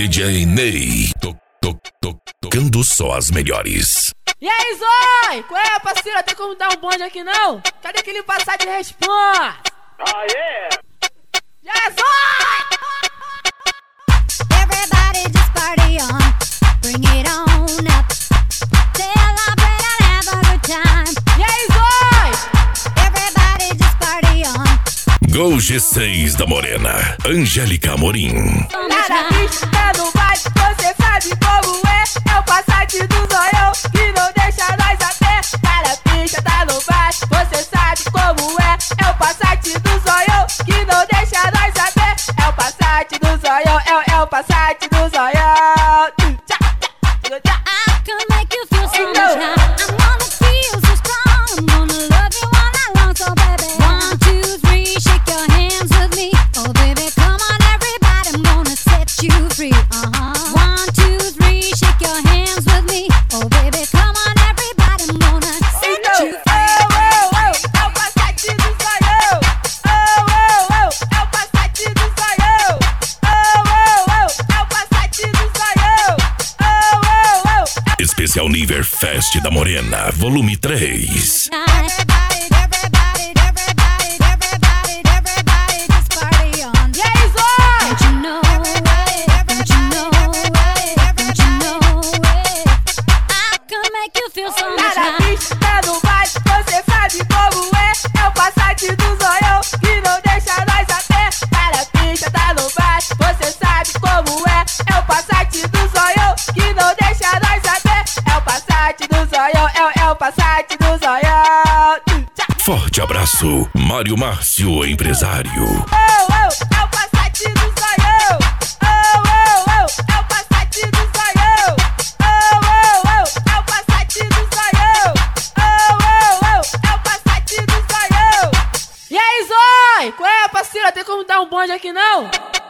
DJ Ney, tocando só as melhores. E aí, Zói? Qual é, parceiro? Tem como dar um bonde aqui, não? Cadê aquele passar de responsa? Ah, yeah! E aí, Zói? Everybody just party on, bring it on up. Celebrate and have a good time. E aí, Zói? Everybody just party on. Gol G6 da Morena, Angélica Amorim. Cada pista no baile, você sabe como é. É o Passat do Zoião que não deixa nós a pé. Cada pista tá no baile, você sabe como é. É o Passat do Zoião que não deixa nós a pé. É o Passat do Zoião, é o Passat do Zoião. I can make you feel so much high. I'm gonna feel so strong. I'm gonna love you all night long. So baby, 1, 2, 3, shake your hands with me. Oh baby, come on everybody, I'm gonna set you free. 1, 2, 3, shake your hands with me. Oh baby, come on everybody, I'm gonna set you free. É o Passat do Zoião. É o Passat do Zoião. É o Passat do Zoião. Especial Nível Fest da Morena, volume 3. Everybody just party on. E aí, Zói? Don't you know it? Don't you know it? Don't you know it? I can make you feel so much Cada high. pista no baile, você sabe como é. É o Passat do Zoião que não deixa nós a pé. Cada pista tá no baile, você sabe como é. É o Passat do Zoião que não deixa nós a pé. É o Passat do Zoião, é o Passat do Zoião. Forte abraço, Mário Márcio, empresário. É o Passat do Zoião. É o Passat do Zoião. É o Passat do Zoião. É o Passat do Zoião. E aí, Zói? Qual é, parceiro? Tem como dar um bonde aqui, não?